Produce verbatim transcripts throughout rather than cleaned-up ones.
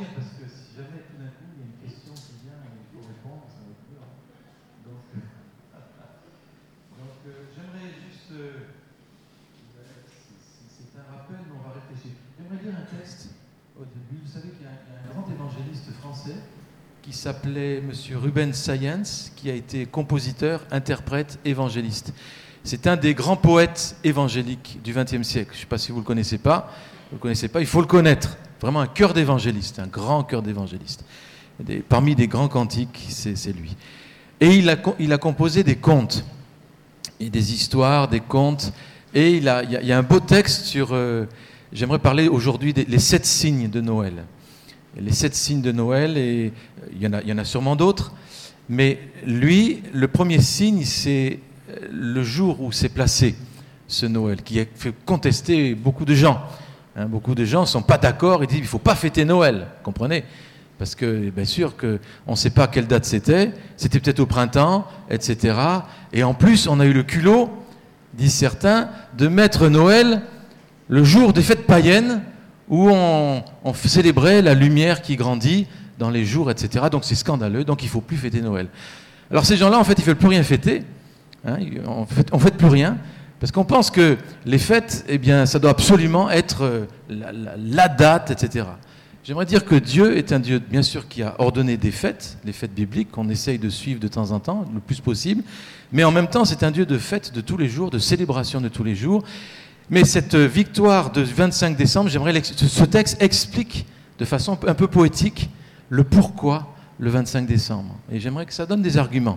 rire parce que si jamais tout d'un coup il y a une question qui vient et il faut répondre, ça va être dur. Donc, euh, donc euh, j'aimerais juste. Euh, c'est, c'est un rappel, mais on va réfléchir. J'aimerais lire un texte au début. Vous savez qu'il y a un, il y a un grand évangéliste français qui s'appelait Monsieur Rubens Sayens, qui a été compositeur, interprète, évangéliste. C'est un des grands poètes évangéliques du vingtième siècle. Je ne sais pas si vous ne le connaissez pas. Vous ne le connaissez pas, il faut le connaître. Vraiment un cœur d'évangéliste, un grand cœur d'évangéliste. Des, parmi des grands cantiques, c'est, c'est lui. Et il a, il a composé des contes, et des histoires, des contes. Et il, a, il, y, a, il y a un beau texte sur... Euh, j'aimerais parler aujourd'hui des les sept signes de Noël. Les sept signes de Noël, et il y en a, il y en a sûrement d'autres. Mais lui, le premier signe, c'est le jour où s'est placé ce Noël, qui a fait contester beaucoup de gens. Hein, beaucoup de gens ne sont pas d'accord, ils disent qu'il ne faut pas fêter Noël, comprenez ? Parce que, bien sûr, qu'on ne sait pas quelle date c'était, c'était peut-être au printemps, et cetera. Et en plus, on a eu le culot, disent certains, de mettre Noël le jour des fêtes païennes, où on, on célébrait la lumière qui grandit dans les jours, et cetera. Donc c'est scandaleux, donc il ne faut plus fêter Noël. Alors ces gens-là, en fait, ils ne veulent plus rien fêter. Hein, on ne fête plus rien, parce qu'on pense que les fêtes, eh bien, ça doit absolument être la, la, la date, et cetera. J'aimerais dire que Dieu est un Dieu, bien sûr, qui a ordonné des fêtes, les fêtes bibliques, qu'on essaye de suivre de temps en temps, le plus possible, mais en même temps, c'est un Dieu de fêtes de tous les jours, de célébration de tous les jours. Mais cette victoire de vingt-cinq décembre, j'aimerais ce texte explique de façon un peu poétique le pourquoi le vingt-cinq décembre. Et j'aimerais que ça donne des arguments.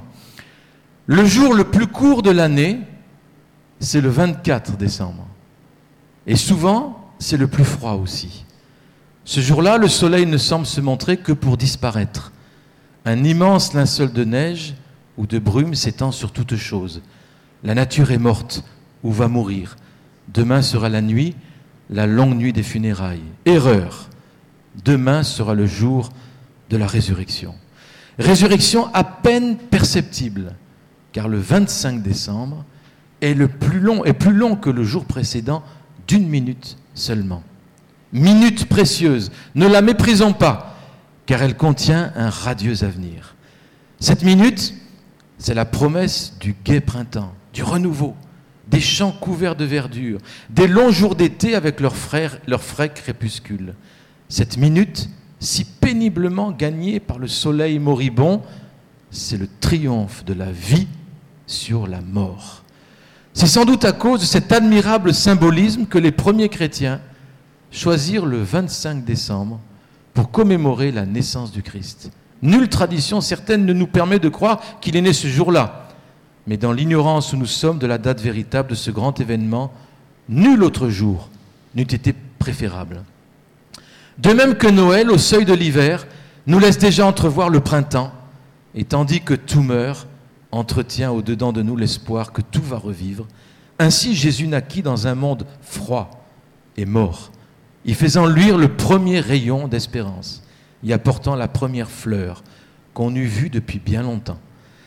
Le jour le plus court de l'année, c'est le vingt-quatre décembre. Et souvent, c'est le plus froid aussi. Ce jour-là, le soleil ne semble se montrer que pour disparaître. Un immense linceul de neige ou de brume s'étend sur toute chose. La nature est morte ou va mourir. Demain sera la nuit, la longue nuit des funérailles. Erreur. Demain sera le jour de la résurrection. Résurrection à peine perceptible, car le vingt-cinq décembre est le plus long, est plus long que le jour précédent d'une minute seulement. Minute précieuse, ne la méprisons pas, car elle contient un radieux avenir. Cette minute, c'est la promesse du gai printemps, du renouveau, des champs couverts de verdure, des longs jours d'été avec leurs frères, leurs frais crépuscules. Cette minute, si péniblement gagnée par le soleil moribond, c'est le triomphe de la vie sur la mort. C'est sans doute à cause de cet admirable symbolisme que les premiers chrétiens choisirent le vingt-cinq décembre pour commémorer la naissance du Christ. Nulle tradition certaine ne nous permet de croire qu'il est né ce jour-là. Mais dans l'ignorance où nous sommes de la date véritable de ce grand événement, nul autre jour n'eût été préférable. De même que Noël, au seuil de l'hiver, nous laisse déjà entrevoir le printemps, et tandis que tout meurt, entretient au-dedans de nous l'espoir que tout va revivre. Ainsi Jésus naquit dans un monde froid et mort, y faisant luire le premier rayon d'espérance, y apportant la première fleur qu'on eût vue depuis bien longtemps.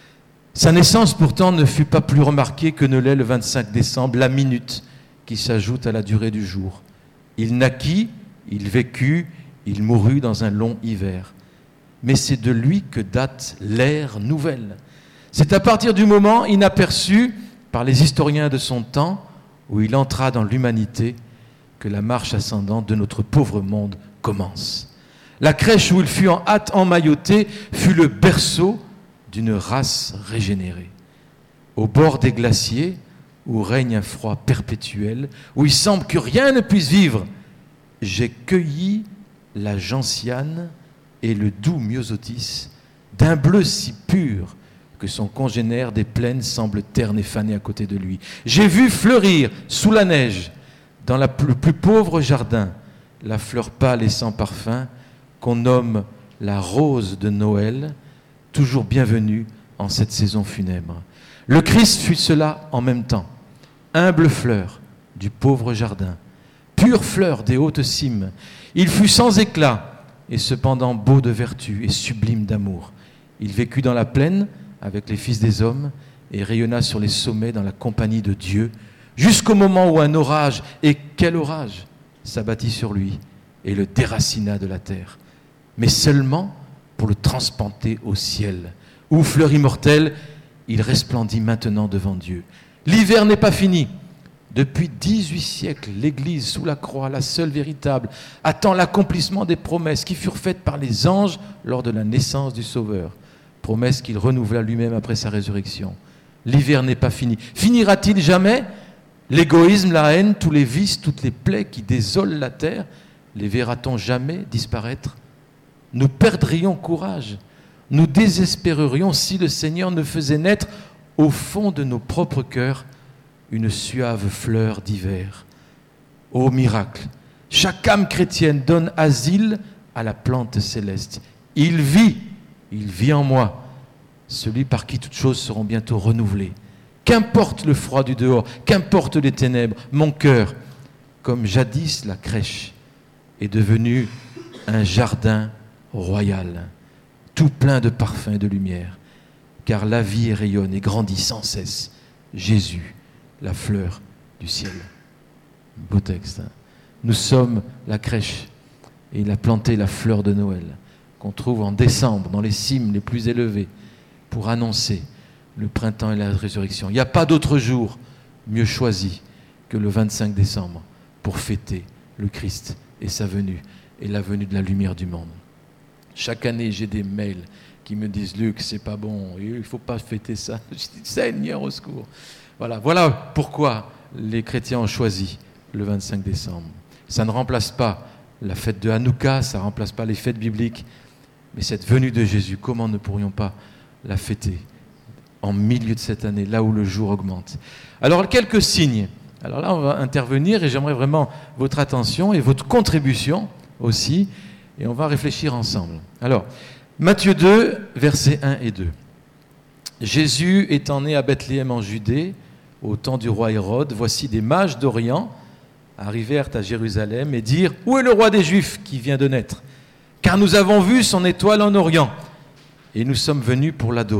Sa naissance pourtant ne fut pas plus remarquée que ne l'est le vingt-cinq décembre, la minute qui s'ajoute à la durée du jour. Il naquit, il vécut, il mourut dans un long hiver. Mais c'est de lui que date l'ère nouvelle. C'est à partir du moment inaperçu par les historiens de son temps, où il entra dans l'humanité, que la marche ascendante de notre pauvre monde commence. La crèche où il fut en hâte emmailloté fut le berceau d'une race régénérée. Au bord des glaciers, où règne un froid perpétuel, où il semble que rien ne puisse vivre, j'ai cueilli la gentiane et le doux myosotis, d'un bleu si pur que son congénère des plaines semble terne et fané à côté de lui. J'ai vu fleurir sous la neige, dans la, le plus pauvre jardin, la fleur pâle et sans parfum qu'on nomme la rose de Noël, toujours bienvenue en cette saison funèbre. Le Christ fut cela en même temps, humble fleur du pauvre jardin, pure fleur des hautes cimes. Il fut sans éclat et cependant beau de vertu et sublime d'amour. Il vécut dans la plaine avec les fils des hommes et rayonna sur les sommets dans la compagnie de Dieu, jusqu'au moment où un orage, et quel orage, s'abattit sur lui et le déracina de la terre. mais seulement pour le transporter au ciel, où, fleur immortelle, il resplendit maintenant devant Dieu. L'hiver n'est pas fini. Depuis dix-huit siècles, l'Église sous la croix, la seule véritable, attend l'accomplissement des promesses qui furent faites par les anges lors de la naissance du Sauveur. Promesses qu'il renouvela lui-même après sa résurrection. L'hiver n'est pas fini. Finira-t-il jamais ? L'égoïsme, la haine, tous les vices, toutes les plaies qui désolent la terre, les verra-t-on jamais disparaître ? Nous perdrions courage. Nous désespérerions si le Seigneur ne faisait naître au fond de nos propres cœurs une suave fleur d'hiver. Ô miracle, chaque âme chrétienne donne asile à la plante céleste. Il vit, il vit en moi, celui par qui toutes choses seront bientôt renouvelées. Qu'importe le froid du dehors, qu'importe les ténèbres, mon cœur, comme jadis la crèche, est devenu un jardin royal, tout plein de parfums et de lumière, car la vie rayonne et grandit sans cesse. Jésus, la fleur du ciel. Beau texte. Hein. Nous sommes la crèche et il a planté la fleur de Noël qu'on trouve en décembre dans les cimes les plus élevées pour annoncer le printemps et la résurrection. Il n'y a pas d'autre jour mieux choisi que le vingt-cinq décembre pour fêter le Christ et sa venue et la venue de la lumière du monde. Chaque année, j'ai des mails qui me disent « Luc, c'est pas bon, il ne faut pas fêter ça. » Je dis « Seigneur, au secours !» Voilà, voilà pourquoi les chrétiens ont choisi le vingt-cinq décembre. Ça ne remplace pas la fête de Hanouka, ça ne remplace pas les fêtes bibliques, mais cette venue de Jésus, comment ne pourrions pas la fêter en milieu de cette année, là où le jour augmente. Alors, quelques signes. Alors là, on va intervenir et j'aimerais vraiment votre attention et votre contribution aussi, et on va réfléchir ensemble. Alors, Matthieu deux, versets un et deux. Jésus étant né à Bethléem en Judée, au temps du roi Hérode, voici des mages d'Orient arrivèrent à Jérusalem et dirent « Où est le roi des Juifs qui vient de naître ? Car nous avons vu son étoile en Orient, et nous sommes venus pour l'adorer. »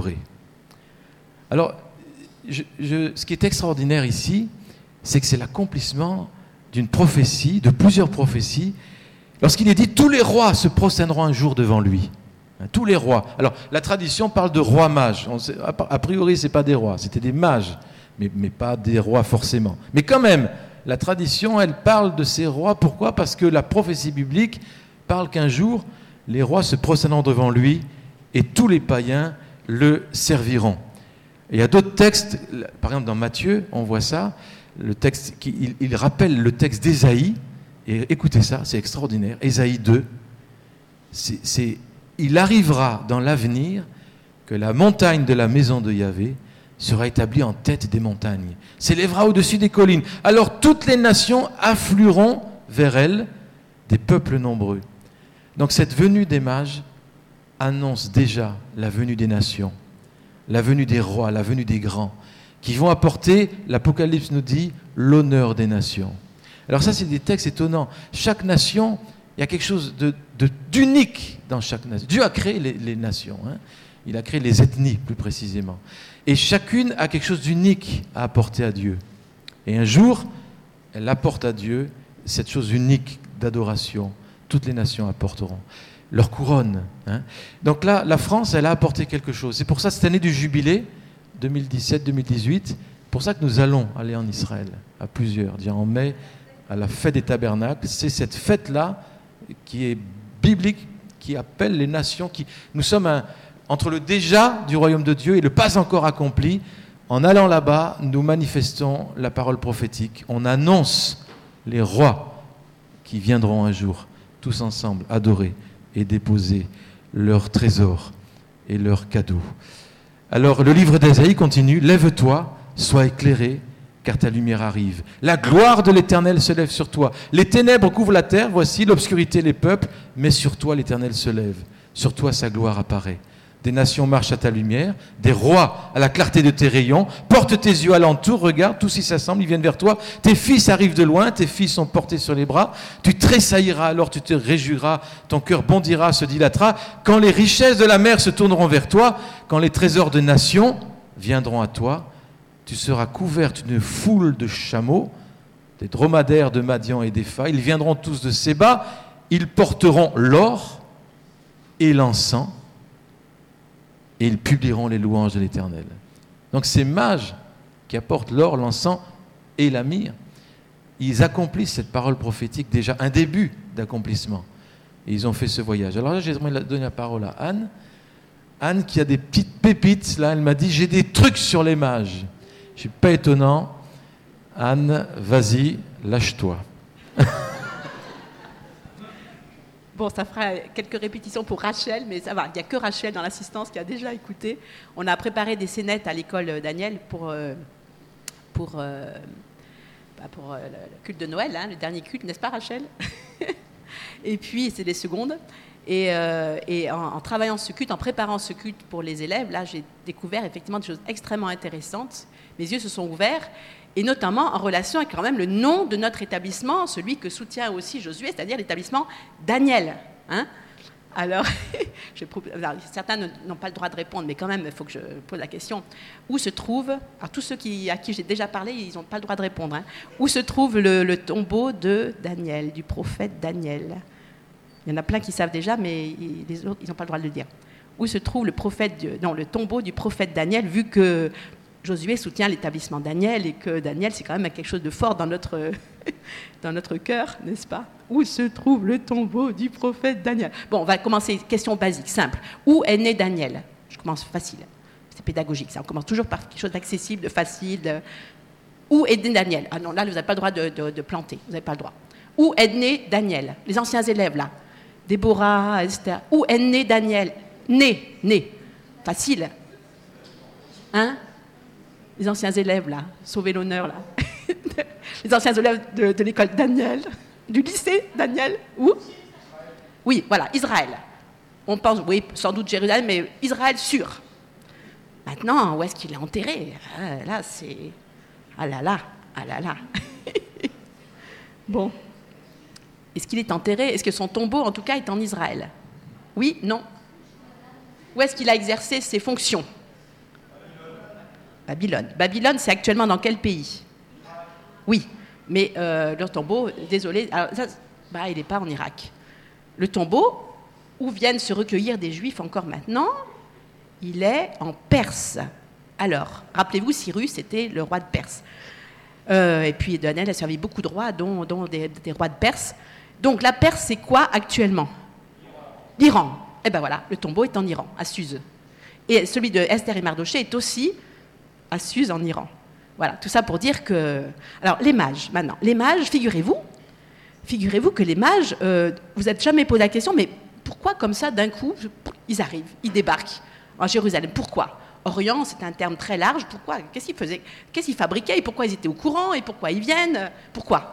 Alors, je, je, ce qui est extraordinaire ici, c'est que c'est l'accomplissement d'une prophétie, de plusieurs prophéties, lorsqu'il est dit « Tous les rois se prosterneront un jour devant lui ». Tous les rois. Alors, la tradition parle de rois mages. On sait, a priori, ce n'est pas des rois, c'était des mages, mais, mais pas des rois forcément. Mais quand même, la tradition, elle parle de ces rois. Pourquoi ? Parce que la prophétie biblique parle qu'un jour, les rois se prosterneront devant lui et tous les païens le serviront. Et il y a d'autres textes, par exemple dans Matthieu, on voit ça, le texte qui, il, il rappelle le texte d'Ésaïe, et écoutez ça, c'est extraordinaire, Ésaïe deux, c'est... c'est il arrivera dans l'avenir que la montagne de la maison de Yahvé sera établie en tête des montagnes, s'élèvera au-dessus des collines. Alors toutes les nations afflueront vers elle, des peuples nombreux. Donc cette venue des mages annonce déjà la venue des nations, la venue des rois, la venue des grands, qui vont apporter, l'Apocalypse nous dit, l'honneur des nations. Alors ça, c'est des textes étonnants. Chaque nation... Il y a quelque chose de, de, d'unique dans chaque nation. Dieu a créé les, les nations. Hein. Il a créé les ethnies, plus précisément. Et chacune a quelque chose d'unique à apporter à Dieu. Et un jour, elle apporte à Dieu cette chose unique d'adoration. Toutes les nations apporteront leur couronne. Hein. Donc là, la France, elle a apporté quelque chose. C'est pour ça, cette année du jubilé, deux mille dix-sept deux mille dix-huit, pour ça que nous allons aller en Israël, à plusieurs. Dire en mai, à la fête des tabernacles. C'est cette fête-là qui est biblique, qui appelle les nations, qui nous sommes un, entre le déjà du royaume de Dieu et le pas encore accompli. En allant là-bas, nous manifestons la parole prophétique. On annonce les rois qui viendront un jour, tous ensemble, adorer et déposer leurs trésors et leurs cadeaux. Alors, le livre d'Ésaïe continue. « Lève-toi, sois éclairé, car ta lumière arrive. La gloire de l'Éternel se lève sur toi. Les ténèbres couvrent la terre, voici l'obscurité les peuples, mais sur toi l'Éternel se lève. Sur toi sa gloire apparaît. Des nations marchent à ta lumière, des rois à la clarté de tes rayons. Porte tes yeux alentour, regarde, tous s'y s'assemblent, ils viennent vers toi. Tes fils arrivent de loin, tes filles sont portés sur les bras. Tu tressailliras, alors tu te réjouiras, ton cœur bondira, se dilatera. Quand les richesses de la mer se tourneront vers toi, quand les trésors de nations viendront à toi, tu seras couverte d'une foule de chameaux, des dromadaires de Madian et d'Épha. Ils viendront tous de Séba, ils porteront l'or et l'encens, et ils publieront les louanges de l'Éternel. Donc ces mages qui apportent l'or, l'encens et la myrrhe, ils accomplissent cette parole prophétique, déjà un début d'accomplissement. Et ils ont fait ce voyage. Alors là, j'aimerais donner la parole à Anne. Anne qui a des petites pépites, là, elle m'a dit, j'ai des trucs sur les mages. Je ne suis pas étonnant. Anne, vas-y, lâche-toi. Bon, ça fera quelques répétitions pour Rachel, mais ça va. Il n'y a que Rachel dans l'assistance qui a déjà écouté. On a préparé des scénettes à l'école Daniel pour, euh, pour, euh, bah pour euh, le culte de Noël, hein, le dernier culte, n'est-ce pas Rachel? Et puis, c'est des secondes. Et, euh, et en, en travaillant ce culte, en préparant ce culte pour les élèves, là, j'ai découvert effectivement des choses extrêmement intéressantes. Mes yeux se sont ouverts, et notamment en relation avec quand même le nom de notre établissement, celui que soutient aussi Josué, c'est-à-dire l'établissement Daniel. Hein? Alors, je, alors, certains n'ont pas le droit de répondre, mais quand même, il faut que je pose la question. Où se trouve, alors tous ceux qui, à qui j'ai déjà parlé, ils n'ont pas le droit de répondre, hein. Où se trouve le, le tombeau de Daniel, du prophète Daniel? Il y en a plein qui savent déjà, mais les autres, ils n'ont pas le droit de le dire. Où se trouve le, prophète, non, le tombeau du prophète Daniel, vu que Josué soutient l'établissement Daniel et que Daniel, c'est quand même quelque chose de fort dans notre, dans notre cœur, n'est-ce pas? Où se trouve le tombeau du prophète Daniel? Bon, on va commencer, question basique, simple. Où est né Daniel? Je commence facile, c'est pédagogique, ça. On commence toujours par quelque chose d'accessible, de facile. De... Où est né Daniel? Ah non, là, vous n'avez pas le droit de, de, de planter, vous n'avez pas le droit. Où est né Daniel? Les anciens élèves, là. Déborah, Esther. Où est né Daniel? Né, né. Facile. Hein? Les anciens élèves, là. Sauvez l'honneur, là. Les anciens élèves de, de l'école Daniel. Du lycée Daniel. Où? Oui, voilà, Israël. On pense, oui, sans doute Jérusalem, mais Israël sûr. Maintenant, où est-ce qu'il est enterré? Ah, là, c'est... Ah là là, ah là là. Bon. Est-ce qu'il est enterré? Est-ce que son tombeau, en tout cas, est en Israël? Oui? Non? Où est-ce qu'il a exercé ses fonctions? Babylone. Babylone, c'est actuellement dans quel pays? Oui, mais euh, leur tombeau, désolé, alors, ça, bah, il n'est pas en Irak. Le tombeau, où viennent se recueillir des Juifs encore maintenant, il est en Perse. Alors, rappelez-vous, Cyrus était le roi de Perse. Euh, et puis, Daniel a servi beaucoup de rois, dont, dont des, des rois de Perse. Donc la Perse, c'est quoi actuellement? L'Iran. Eh bien voilà, le tombeau est en Iran, à Suse. Et celui de Esther et Mardochée est aussi à Suse, en Iran. Voilà, tout ça pour dire que... Alors, les mages, maintenant. Les mages, figurez-vous, figurez-vous que les mages, euh, vous n'êtes jamais posé la question, mais pourquoi comme ça, d'un coup, ils arrivent, ils débarquent en Jérusalem? Pourquoi? Orient, c'est un terme très large. Pourquoi? Qu'est-ce qu'ils faisaient? Qu'est-ce qu'ils fabriquaient? Et pourquoi ils étaient au courant? Et pourquoi ils viennent? Pourquoi?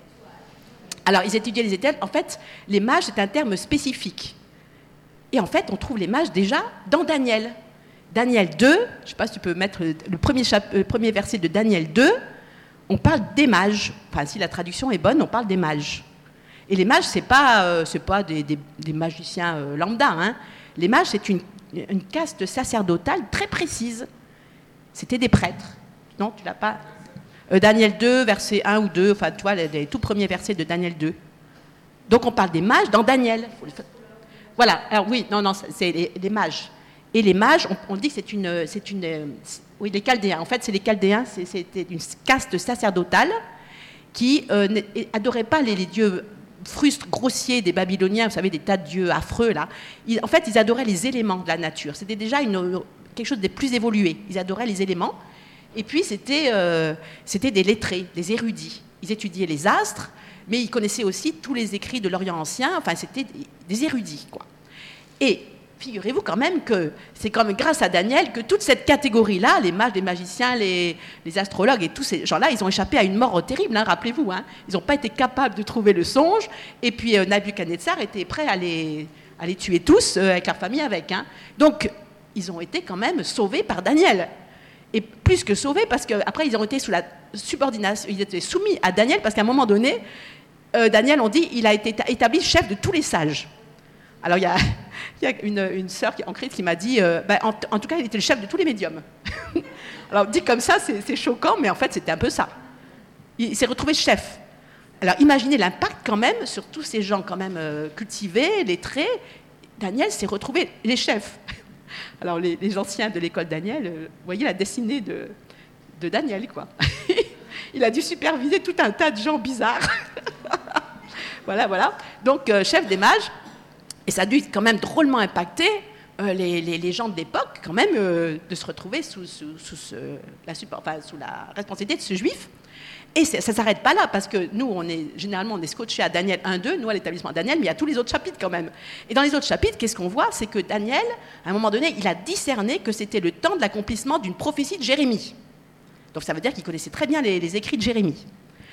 Alors, ils étudiaient les étels. En fait, les mages, c'est un terme spécifique. Et en fait, on trouve les mages déjà dans Daniel. Daniel deux, je ne sais pas si tu peux mettre le premier, chapitre, le premier verset de Daniel deux, on parle des mages. Enfin, si la traduction est bonne, on parle des mages. Et les mages, ce n'est pas, euh, c'est pas des, des, des magiciens euh, lambda. Hein. Les mages, c'est une, une caste sacerdotale très précise. C'était des prêtres. Non, tu l'as pas? Euh, Daniel deux, verset un ou deux, enfin, tu vois, les, les tout premiers versets de Daniel deux. Donc, on parle des mages dans Daniel. Voilà, alors oui, non, non, c'est les, les mages. Et les mages, on, on dit que c'est une, c'est une... Oui, les Chaldéens. En fait, c'est les Chaldéens, c'est, c'était une caste sacerdotale qui euh, n'adorait pas les, les dieux frustres, grossiers des Babyloniens, vous savez, des tas de dieux affreux, là. Ils, en fait, ils adoraient les éléments de la nature. C'était déjà une, quelque chose de plus évolué. Ils adoraient les éléments. Et puis, c'était, euh, c'était des lettrés, des érudits. Ils étudiaient les astres, mais ils connaissaient aussi tous les écrits de l'Orient ancien. Enfin, c'était des érudits, quoi. Et figurez-vous quand même que c'est quand même grâce à Daniel que toute cette catégorie-là, les mages, les magiciens, les, les astrologues et tous ces gens-là, ils ont échappé à une mort terrible, hein, rappelez-vous. Hein. Ils n'ont pas été capables de trouver le songe. Et puis euh, Nabuchodonosor était prêt à les, à les tuer tous, euh, avec leur famille avec. Hein. Donc, ils ont été quand même sauvés par Daniel. Et plus que sauvés, parce qu'après, ils ont été sous la subordination, ils étaient soumis à Daniel, parce qu'à un moment donné, euh, Daniel, on dit, il a été établi chef de tous les sages. Alors, il y a, il y a une, une sœur en Crète qui m'a dit, euh, bah, en, en tout cas, il était le chef de tous les médiums. Alors, dit comme ça, c'est, c'est choquant, mais en fait, c'était un peu ça. Il, il s'est retrouvé chef. Alors, imaginez l'impact quand même sur tous ces gens quand même euh, cultivés, lettrés. Daniel s'est retrouvé, les chefs, alors les, les anciens de l'école Daniel, euh, vous voyez la destinée de, de Daniel, quoi. Il a dû superviser tout un tas de gens bizarres. Voilà, voilà. Donc, euh, chef des mages, et ça a dû quand même drôlement impacter euh, les, les, les gens de l'époque, quand même, euh, de se retrouver sous, sous, sous, ce, la, enfin, sous la responsabilité de ce juif. Et ça ne s'arrête pas là, parce que nous, on est, généralement, on est scotché à Daniel un deux, nous, à l'établissement Daniel, mais il y a tous les autres chapitres quand même. Et dans les autres chapitres, qu'est-ce qu'on voit? C'est que Daniel, à un moment donné, il a discerné que c'était le temps de l'accomplissement d'une prophétie de Jérémie. Donc ça veut dire qu'il connaissait très bien les, les écrits de Jérémie.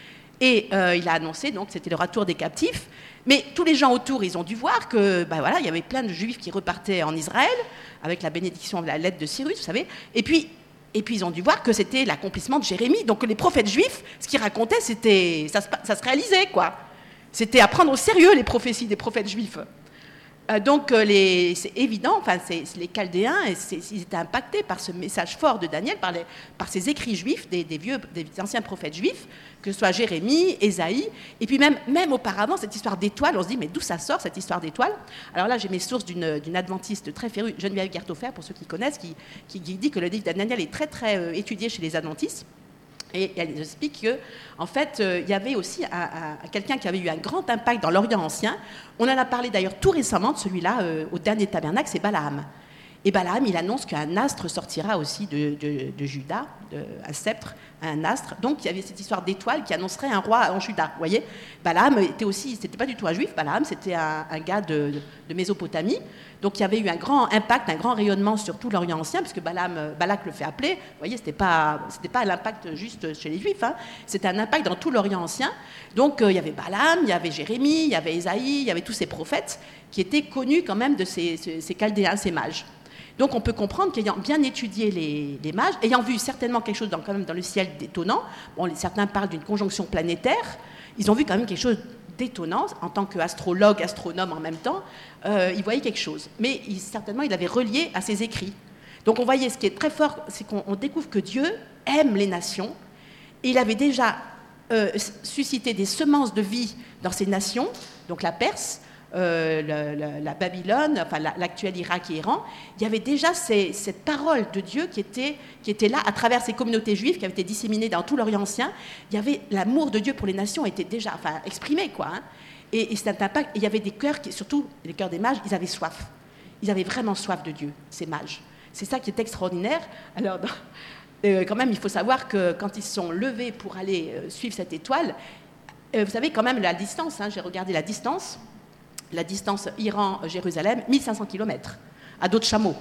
Et euh, il a annoncé, donc, c'était le retour des captifs. Mais tous les gens autour, ils ont dû voir que, ben voilà, il y avait plein de juifs qui repartaient en Israël, avec la bénédiction de la lettre de Cyrus, vous savez. Et puis, et puis ils ont dû voir que c'était l'accomplissement de Jérémie. Donc les prophètes juifs, ce qu'ils racontaient, c'était, ça, se, ça se réalisait, quoi. C'était à prendre au sérieux, les prophéties des prophètes juifs. Euh, donc euh, les, c'est évident, enfin, c'est, c'est les Chaldéens, et c'est, ils étaient impactés par ce message fort de Daniel, par, les, par ces écrits juifs, des, des, vieux, des anciens prophètes juifs, que ce soit Jérémie, Ésaïe, et puis même, même auparavant, cette histoire d'étoiles, on se dit, mais d'où ça sort, cette histoire d'étoiles? Alors là, j'ai mes sources d'une, d'une adventiste très férue, Geneviève Gerthofer, pour ceux qui connaissent, qui, qui, qui dit que le livre de Daniel est très, très euh, étudié chez les adventistes. Et elle explique qu'en en fait, il euh, y avait aussi un, un, quelqu'un qui avait eu un grand impact dans l'Orient ancien. On en a parlé d'ailleurs tout récemment de celui-là, euh, au dernier tabernacle, c'est Balaam. Et Balaam, il annonce qu'un astre sortira aussi de, de, de Juda, de, un sceptre, un astre. Donc, il y avait cette histoire d'étoile qui annoncerait un roi en Juda. Vous voyez, Balaam était aussi, c'était pas du tout un juif, Balaam, c'était un, un gars de, de Mésopotamie. Donc, il y avait eu un grand impact, un grand rayonnement sur tout l'Orient ancien, puisque Balaam, Balak le fait appeler. Vous voyez, c'était pas, c'était pas l'impact juste chez les Juifs, hein. C'était un impact dans tout l'Orient ancien. Donc, euh, il y avait Balaam, il y avait Jérémie, il y avait Ésaïe, il y avait tous ces prophètes qui étaient connus quand même de ces, ces, ces Chaldéens, ces mages. Donc on peut comprendre qu'ayant bien étudié les, les mages, ayant vu certainement quelque chose dans, quand même dans le ciel d'étonnant, bon, certains parlent d'une conjonction planétaire, ils ont vu quand même quelque chose d'étonnant, en tant qu'astrologue, astronome en même temps, euh, ils voyaient quelque chose. Mais il, certainement, il avait relié à ses écrits. Donc on voyait, ce qui est très fort, c'est qu'on découvre que Dieu aime les nations, et il avait déjà euh, suscité des semences de vie dans ces nations, donc la Perse, Euh, la, la, la Babylone, enfin la, l'actuel Irak et Iran, il y avait déjà ces, cette parole de Dieu qui était, qui était là à travers ces communautés juives qui avaient été disséminées dans tout l'Orient ancien. Il y avait l'amour de Dieu pour les nations était déjà, enfin, exprimé, quoi. Hein. Et, et c'est un impact. Et il y avait des cœurs, qui, surtout les cœurs des mages, ils avaient soif. Ils avaient vraiment soif de Dieu, ces mages. C'est ça qui est extraordinaire. Alors, dans, euh, quand même, il faut savoir que quand ils se sont levés pour aller euh, suivre cette étoile, euh, vous savez quand même la distance. Hein, j'ai regardé la distance. La distance Iran-Jérusalem, mille cinq cents kilomètres, à dos de chameau,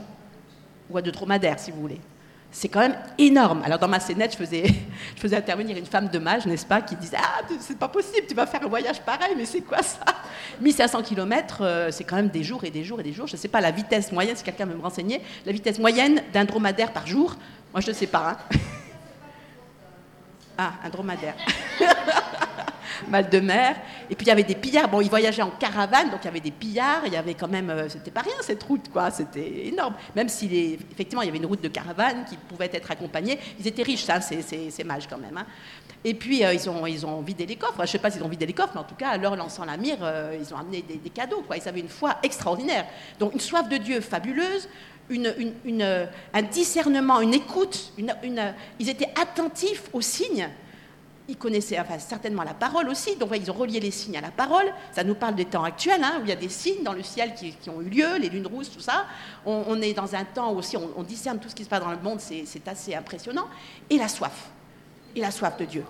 ou à dos de dromadaire, si vous voulez. C'est quand même énorme. Alors, dans ma scénette, je faisais, je faisais intervenir une femme de mage, n'est-ce pas, qui disait « Ah, c'est pas possible, tu vas faire un voyage pareil, mais c'est quoi ça ?» mille cinq cents kilomètres, euh, c'est quand même des jours et des jours et des jours. Je ne sais pas la vitesse moyenne, si quelqu'un veut me renseigner, la vitesse moyenne d'un dromadaire par jour, moi, je ne sais pas. Hein. Ah, un dromadaire. Mal de mer, et puis il y avait des pillards, bon ils voyageaient en caravane, donc il y avait des pillards, il y avait quand même, euh, c'était pas rien cette route, quoi, c'était énorme, même si les, effectivement il y avait une route de caravane qui pouvait être accompagnée, ils étaient riches, ça, ces, ces, ces mages quand même, hein. Et puis euh, ils, ont, ils ont vidé les coffres, je sais pas s'ils ont vidé les coffres, mais en tout cas, leur lançant la mire, euh, ils ont amené des, des cadeaux, quoi, ils avaient une foi extraordinaire, donc une soif de Dieu fabuleuse, Une, une, une, un discernement, une écoute, une, une, ils étaient attentifs aux signes. Ils connaissaient enfin, certainement la parole aussi, donc ouais, ils ont relié les signes à la parole. Ça nous parle des temps actuels, hein, où il y a des signes dans le ciel qui, qui ont eu lieu, les lunes rousses, tout ça. On, on est dans un temps où aussi on, on discerne tout ce qui se passe dans le monde, c'est, c'est assez impressionnant. Et la soif, et la soif de Dieu.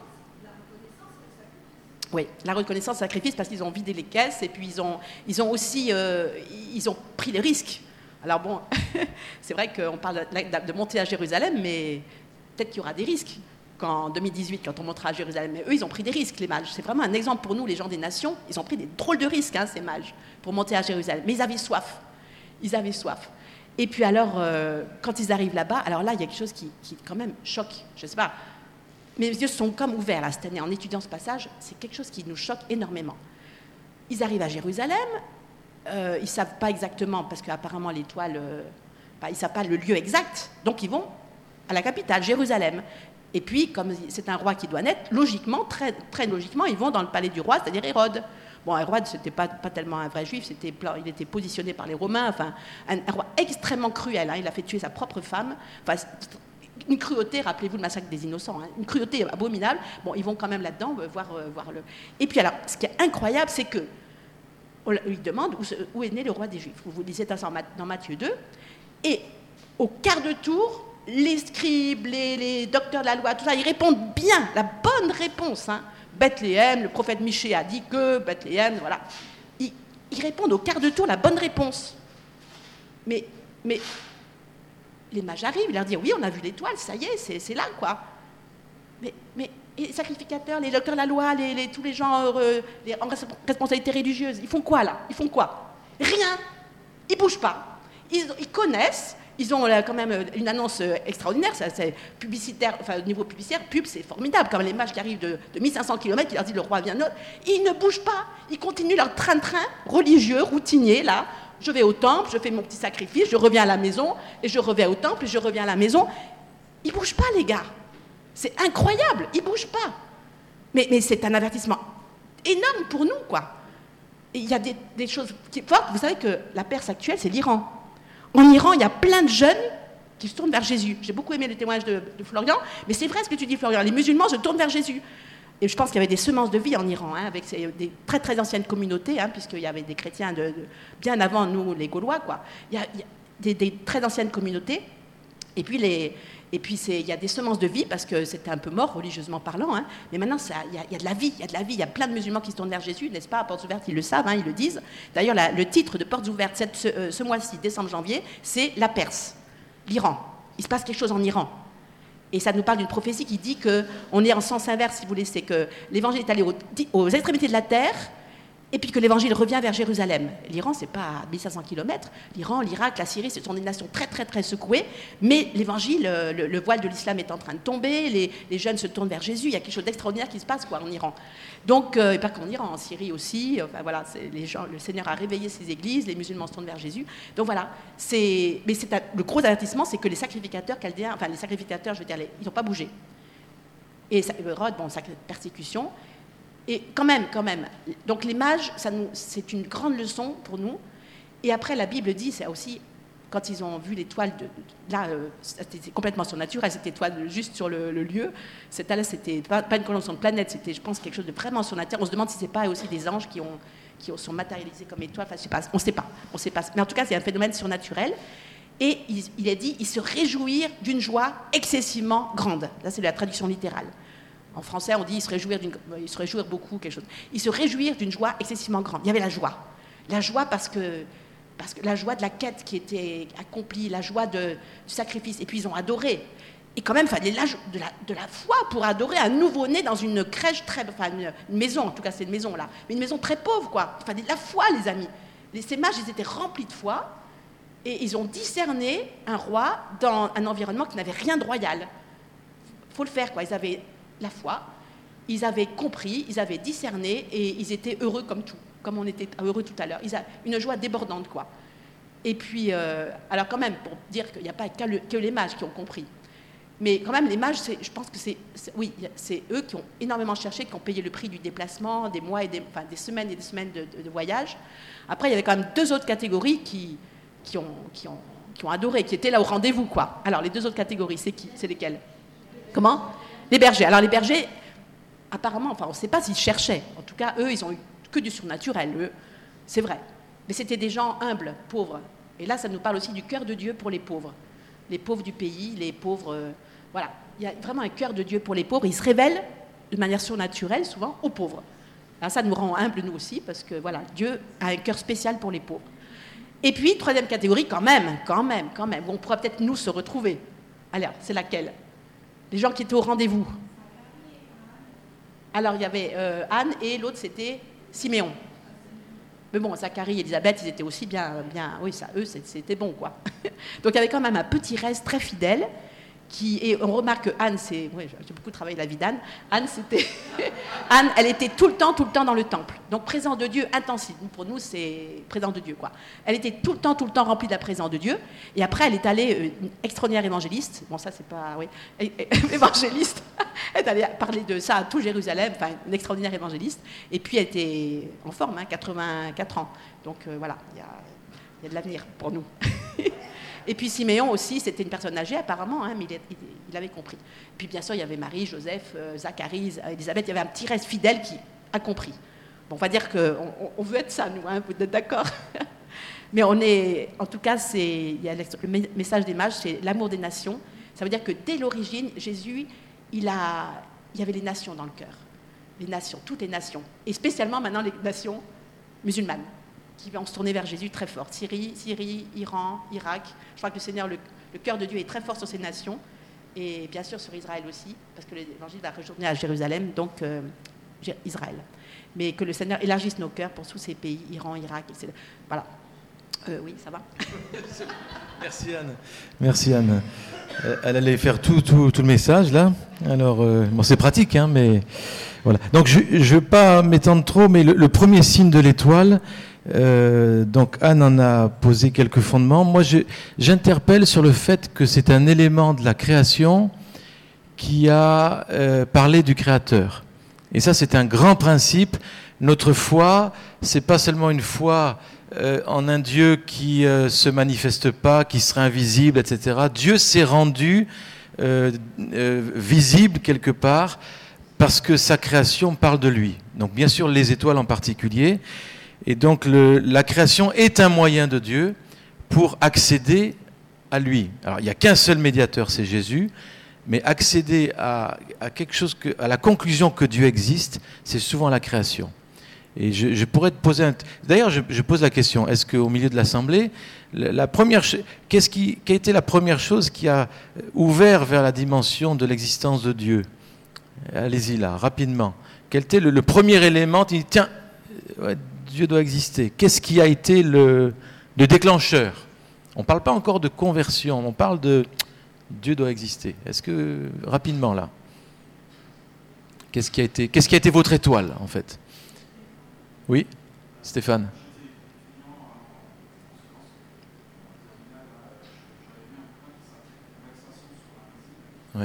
Oui, la reconnaissance, sacrifice, parce qu'ils ont vidé les caisses, et puis ils ont, ils ont aussi euh, ils ont pris des risques. Alors bon, c'est vrai qu'on parle de, de monter à Jérusalem, mais peut-être qu'il y aura des risques. En deux mille dix-huit, quand on montera à Jérusalem, mais eux, ils ont pris des risques, les mages. C'est vraiment un exemple pour nous, les gens des nations. Ils ont pris des drôles de risques, hein, ces mages, pour monter à Jérusalem. Mais ils avaient soif. Ils avaient soif. Et puis alors, euh, quand ils arrivent là-bas, alors là, il y a quelque chose qui, qui quand même choque. Je ne sais pas. Mes yeux sont comme ouverts, là, cette année, en étudiant ce passage. C'est quelque chose qui nous choque énormément. Ils arrivent à Jérusalem. Euh, ils ne savent pas exactement, parce qu'apparemment, l'étoile, euh, bah, ils ne savent pas le lieu exact. Donc, ils vont à la capitale, Jérusalem. Et puis, comme c'est un roi qui doit naître, logiquement, très, très logiquement, ils vont dans le palais du roi, c'est-à-dire Hérode. Bon, Hérode, c'était pas, pas tellement un vrai juif, c'était, il était positionné par les Romains, enfin, un, un roi extrêmement cruel, hein, il a fait tuer sa propre femme, enfin, une cruauté, rappelez-vous le massacre des innocents, hein, une cruauté abominable. Bon, ils vont quand même là-dedans euh, voir, euh, voir le... Et puis alors, ce qui est incroyable, c'est que on lui demande où, où est né le roi des Juifs. Vous vous lisez ça dans Matthieu deux, et au quart de tour, les scribes, les, les docteurs de la loi, tout ça, ils répondent bien, la bonne réponse. Hein. Bethléem, le prophète Michée a dit que, Bethléem, voilà. Ils, ils répondent au quart de tour la bonne réponse. Mais, mais les mages arrivent, ils leur disent, oui, on a vu l'étoile, ça y est, c'est, c'est là, quoi. Mais, mais et les sacrificateurs, les docteurs de la loi, les, les, tous les gens euh, les, en responsabilité religieuse, ils font quoi, là? Ils font quoi? Rien. Ils ne bougent pas. Ils, ils connaissent. Ils ont quand même une annonce extraordinaire, ça, c'est publicitaire, enfin au niveau publicitaire, pub, c'est formidable. Comme les mages qui arrivent de, de mille cinq cents kilomètres, qui leur disent le roi vient de notre, ils ne bougent pas, ils continuent leur train-train religieux, routinier, là. Je vais au temple, je fais mon petit sacrifice, je reviens à la maison, et je reviens au temple, et je reviens à la maison. Ils ne bougent pas, les gars. C'est incroyable, ils ne bougent pas. Mais, mais c'est un avertissement énorme pour nous, quoi. Et il y a des, des choses qui fortes. Vous savez que la Perse actuelle, c'est l'Iran. En Iran, il y a plein de jeunes qui se tournent vers Jésus. J'ai beaucoup aimé le témoignage de, de Florian, mais c'est vrai ce que tu dis, Florian. Les musulmans se tournent vers Jésus. Et je pense qu'il y avait des semences de vie en Iran, hein, avec ces, des très très anciennes communautés, hein, puisqu'il y avait des chrétiens de, de, bien avant nous, les Gaulois, quoi. Il y a, il y a des, des très anciennes communautés. Et puis, les, et puis c'est, il y a des semences de vie, parce que c'était un peu mort, religieusement parlant. Hein, mais maintenant, ça, il, y a, il y a de la vie, il y a de la vie. Il y a plein de musulmans qui se tournent vers Jésus, n'est-ce pas? À Portes Ouvertes, ils le savent, hein, ils le disent. D'ailleurs, la, le titre de Portes Ouvertes cette, ce, euh, ce mois-ci, décembre-janvier, c'est la Perse, l'Iran. Il se passe quelque chose en Iran. Et ça nous parle d'une prophétie qui dit qu'on est en sens inverse, si vous voulez, c'est que l'évangile est allé aux, aux extrémités de la terre, et puis que l'évangile revient vers Jérusalem. L'Iran, c'est pas à mille cinq cents kilomètres. L'Iran, l'Irak, la Syrie, ce sont des nations très, très, très secouées. Mais l'évangile, le, le voile de l'islam est en train de tomber. Les, les jeunes se tournent vers Jésus. Il y a quelque chose d'extraordinaire qui se passe, quoi, en Iran. Donc, euh, et pas qu'en Iran, en Syrie aussi. Enfin, voilà, c'est, les gens, le Seigneur a réveillé ses églises. Les musulmans se tournent vers Jésus. Donc voilà. C'est, mais c'est un, le gros avertissement, c'est que les sacrificateurs chaldéens, enfin les sacrificateurs, je veux dire, les, ils n'ont pas bougé. Et Hérode, bon, sa persécution. Et quand même, quand même. Donc les mages, ça nous, c'est une grande leçon pour nous. Et après, la Bible dit, c'est aussi, quand ils ont vu l'étoile, de, là, euh, c'était complètement surnaturel, cette étoile juste sur le, le lieu. Cette là, c'était pas, pas une conjonction de planètes, c'était, je pense, quelque chose de vraiment surnaturel. On se demande si c'est pas aussi des anges qui ont, qui ont, sont matérialisés comme étoiles. Enfin, je sais pas, on ne sait pas, on sait pas. Mais en tout cas, c'est un phénomène surnaturel. Et il, il a dit, ils se réjouirent d'une joie excessivement grande. Là, c'est la traduction littérale. En français, on dit ils se réjouir d'une, ils se réjouir beaucoup, quelque chose. Ils se réjouirent d'une joie excessivement grande. Il y avait la joie, la joie parce que, parce que la joie de la quête qui était accomplie, la joie de, du sacrifice. Et puis ils ont adoré. Et quand même, il fallait de la, de la foi pour adorer un nouveau-né dans une crèche très, enfin une, une maison. En tout cas, c'est une maison là, mais une maison très pauvre, quoi. Il fallait de la foi, les amis. Les, ces mages, ils étaient remplis de foi et ils ont discerné un roi dans un environnement qui n'avait rien de royal. Faut le faire, quoi. Ils avaient la foi, ils avaient compris, ils avaient discerné et ils étaient heureux comme tout, comme on était heureux tout à l'heure. Ils avaient une joie débordante, quoi. Et puis, euh, alors quand même, pour dire qu'il n'y a pas que, le, que les mages qui ont compris, mais quand même, les mages, c'est, je pense que c'est, c'est, oui, c'est eux qui ont énormément cherché, qui ont payé le prix du déplacement, des mois et des, enfin, des semaines et des semaines de, de, de voyage. Après, il y avait quand même deux autres catégories qui, qui, ont, qui, ont, qui ont adoré, qui étaient là au rendez-vous, quoi. Alors, les deux autres catégories, c'est qui? C'est lesquelles? Comment? Les bergers. Alors les bergers, apparemment, enfin on ne sait pas s'ils cherchaient. En tout cas, eux, ils ont eu que du surnaturel, eux. C'est vrai. Mais c'était des gens humbles, pauvres. Et là, ça nous parle aussi du cœur de Dieu pour les pauvres. Les pauvres du pays, les pauvres... Euh, voilà. Il y a vraiment un cœur de Dieu pour les pauvres. Il se révèle de manière surnaturelle, souvent, aux pauvres. Alors ça nous rend humbles, nous aussi, parce que voilà, Dieu a un cœur spécial pour les pauvres. Et puis, troisième catégorie, quand même, quand même, quand même, où on pourra peut-être nous se retrouver. Alors, c'est laquelle? Les gens qui étaient au rendez-vous. Alors, il y avait euh, Anne et l'autre, c'était Siméon. Mais bon, Zacharie et Élisabeth, ils étaient aussi bien... bien oui, ça, eux, c'était bon, quoi. Donc, il y avait quand même un petit reste très fidèle Qui, et on remarque que Anne, c'est, ouais, j'ai beaucoup travaillé la vie d'Anne. Anne, c'était, Anne, elle était tout le temps, tout le temps dans le temple. Donc présence de Dieu intensif. Pour nous, c'est présence de Dieu, quoi. Elle était tout le temps, tout le temps remplie de la présence de Dieu. Et après, elle est allée, euh, une extraordinaire évangéliste. Bon, ça, c'est pas, oui, évangéliste. Elle est allée parler de ça à tout Jérusalem. Enfin, une extraordinaire évangéliste. Et puis, elle était en forme, hein, quatre-vingt-quatre ans. Donc euh, voilà, il y a, il y a de l'avenir pour nous. Et puis Siméon aussi, c'était une personne âgée apparemment, hein, mais il, il, il avait compris. Puis bien sûr, il y avait Marie, Joseph, euh, Zacharie, Élisabeth, il y avait un petit reste fidèle qui a compris. Bon, on va dire qu'on on, on veut être ça, nous, hein, vous êtes d'accord? Mais on est, en tout cas, c'est, il y a le message des mages, c'est l'amour des nations. Ça veut dire que dès l'origine, Jésus, il, a, il y avait les nations dans le cœur. Les nations, toutes les nations. Et spécialement maintenant les nations musulmanes, qui vont se tourner vers Jésus très fort. Syrie, Syrie, Iran, Irak. Je crois que le Seigneur, le, le cœur de Dieu est très fort sur ces nations. Et bien sûr sur Israël aussi, parce que l'évangile va retourner à Jérusalem, donc euh, Israël. Mais que le Seigneur élargisse nos cœurs pour tous ces pays, Iran, Irak, et cetera. Voilà. Euh, oui, ça va. Merci Anne. Merci Anne. Elle allait faire tout, tout, tout le message là. Alors, euh, bon, c'est pratique, hein, mais voilà. Donc, je ne veux pas m'étendre trop, mais le, le premier signe de l'étoile. Euh, donc Anne en a posé quelques fondements. Moi, je, j'interpelle sur le fait que c'est un élément de la création qui a euh, parlé du Créateur. Et ça, c'est un grand principe. Notre foi, c'est pas seulement une foi euh, en un Dieu qui euh, se manifeste pas, qui serait invisible, et cetera. Dieu s'est rendu euh, euh, visible quelque part parce que sa création parle de lui. Donc, bien sûr, les étoiles en particulier. Et donc le, la création est un moyen de Dieu pour accéder à lui. Alors il n'y a qu'un seul médiateur, c'est Jésus, mais accéder à, à quelque chose, que, à la conclusion que Dieu existe, c'est souvent la création. Et je, je pourrais te poser un... D'ailleurs, je, je pose la question, est-ce qu'au milieu de l'Assemblée, la, la première, qu'est-ce qui, quelle a été la première chose qui a ouvert vers la dimension de l'existence de Dieu? Allez-y là, rapidement. Quel était le, le premier élément? Il dit, tiens, ouais, Dieu doit exister. Qu'est-ce qui a été le, le déclencheur? On ne parle pas encore de conversion, on parle de Dieu doit exister. Est-ce que, rapidement là, qu'est-ce qui a été, qu'est-ce qui a été votre étoile en fait? Oui, Stéphane? Oui.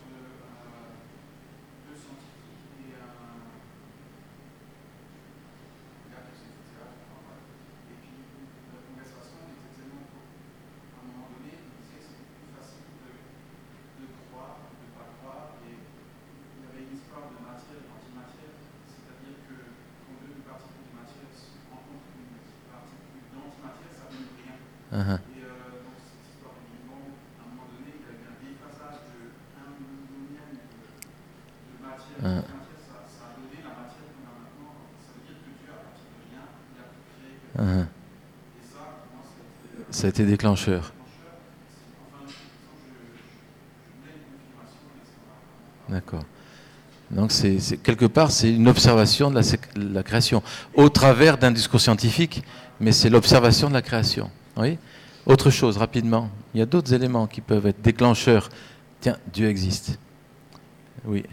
Uh-huh. Et euh, donc cette histoire du vivant, à un moment donné, il y a eu un déphasage de un millième de, de matière. Uh-huh. matière ça, ça a donné la matière qu'on a maintenant. Ça veut dire que Dieu, à partir de rien, il a pu créer quelque chose. Uh-huh. Et ça, pour moi, ça a été, euh, ça a été déclencheur. Enfin, je, je, je mets une confirmation. D'accord. Donc, c'est, c'est, quelque part, c'est une observation de la, de la création, au travers d'un discours scientifique, mais c'est l'observation de la création. Oui. Autre chose, rapidement. Il y a d'autres éléments qui peuvent être déclencheurs. Tiens, Dieu existe. Oui.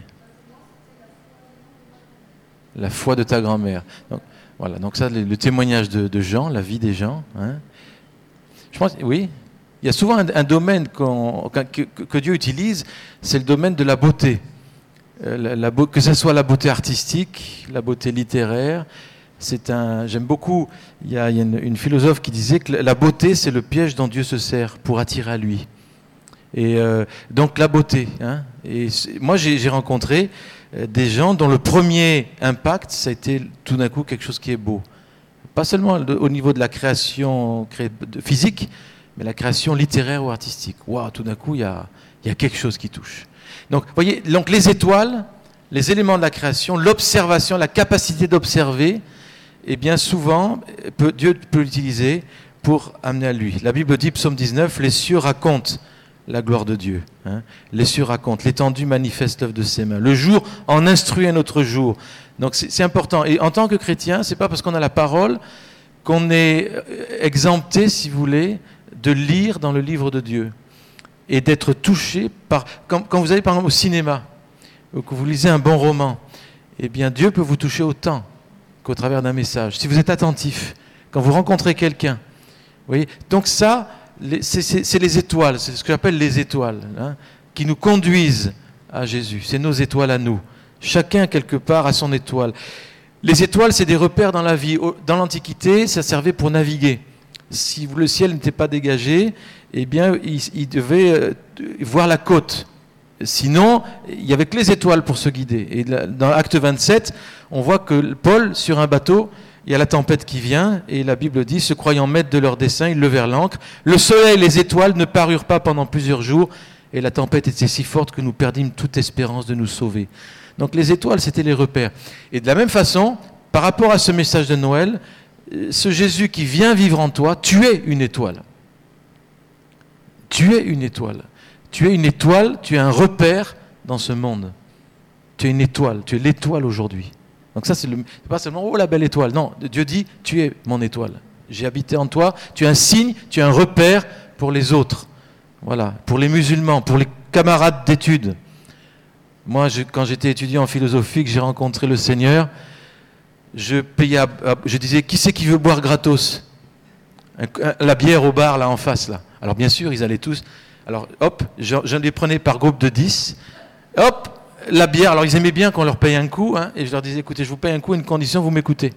La foi de ta grand-mère. Donc, voilà. Donc ça, le, le témoignage de, de Jean, la vie des gens. Hein. Je pense, oui. Il y a souvent un, un domaine qu'on, que, que Dieu utilise, c'est le domaine de la beauté. Euh, la, la, que ce soit la beauté artistique, la beauté littéraire. C'est un, j'aime beaucoup, il y a, il y a une, une philosophe qui disait que la beauté, c'est le piège dont Dieu se sert pour attirer à lui. Et euh, donc la beauté. Hein, et moi, j'ai, j'ai rencontré des gens dont le premier impact, ça a été tout d'un coup quelque chose qui est beau. Pas seulement au niveau de la création physique, mais la création littéraire ou artistique. Waouh, tout d'un coup, il y a, il y a quelque chose qui touche. Donc, vous voyez, donc les étoiles, les éléments de la création, l'observation, la capacité d'observer, et bien souvent, peut, Dieu peut l'utiliser pour amener à lui. La Bible dit, psaume dix-neuf, les cieux racontent la gloire de Dieu. Hein. Les cieux racontent, l'étendue manifeste l'œuvre de ses mains. Le jour en instruit un autre jour. Donc c'est, c'est important. Et en tant que chrétien, c'est pas parce qu'on a la parole qu'on est exempté, si vous voulez, de lire dans le livre de Dieu. et d'être touché par... Quand, quand vous allez par exemple au cinéma, ou que vous lisez un bon roman, eh bien Dieu peut vous toucher autant qu'au travers d'un message. Si vous êtes attentif, quand vous rencontrez quelqu'un, vous voyez, donc ça, les, c'est, c'est, c'est les étoiles, c'est ce que j'appelle les étoiles, hein, qui nous conduisent à Jésus. C'est nos étoiles à nous. Chacun, quelque part, a son étoile. Les étoiles, c'est des repères dans la vie. Dans l'Antiquité, ça servait pour naviguer. Si le ciel n'était pas dégagé, eh bien, il, il devait voir la côte. Sinon, il n'y avait que les étoiles pour se guider. Et dans Acte vingt-sept, on voit que Paul, sur un bateau, il y a la tempête qui vient, et la Bible dit, se croyant maîtres de leur dessein, ils levèrent l'ancre. Le soleil et les étoiles ne parurent pas pendant plusieurs jours, et la tempête était si forte que nous perdîmes toute espérance de nous sauver. Donc les étoiles, c'était les repères. Et de la même façon, par rapport à ce message de Noël, ce Jésus qui vient vivre en toi, tu es une étoile. Tu es une étoile. Tu es une étoile, tu es un repère dans ce monde. Tu es une étoile, tu es l'étoile aujourd'hui. Donc ça, c'est, le, c'est pas seulement « Oh, la belle étoile ». Non, Dieu dit « Tu es mon étoile. J'ai habité en toi. Tu es un signe, tu es un repère pour les autres. » Voilà, pour les musulmans, pour les camarades d'études. Moi, je, quand j'étais étudiant en philosophie, que j'ai rencontré le Seigneur, je payais, à, à, je disais, qui c'est qui veut boire gratos ? un, un, La bière au bar, là, en face, là. Alors, bien sûr, ils allaient tous. Alors, hop, je, je les prenais par groupe de dix. Hop, la bière. Alors, ils aimaient bien qu'on leur paye un coup, hein, et je leur disais, écoutez, je vous paye un coup à une condition, vous m'écoutez.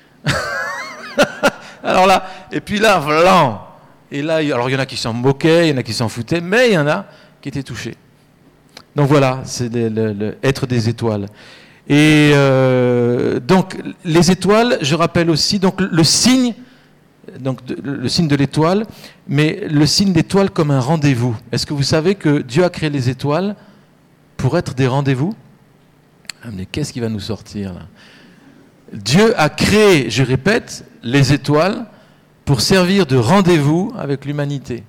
Alors là, et puis là, voilà. Et là, alors, il y en a qui s'en moquaient, il y en a qui s'en foutaient, mais il y en a qui étaient touchés. Donc voilà, c'est le, le, le, être des étoiles. Et euh, donc les étoiles, je rappelle aussi donc le signe, donc de, le signe de l'étoile, mais le signe d'étoile comme un rendez-vous. Est-ce que vous savez que Dieu a créé les étoiles pour être des rendez-vous ? Ah, mais qu'est-ce qui va nous sortir là ? Dieu a créé, je répète, les étoiles pour servir de rendez-vous avec l'humanité.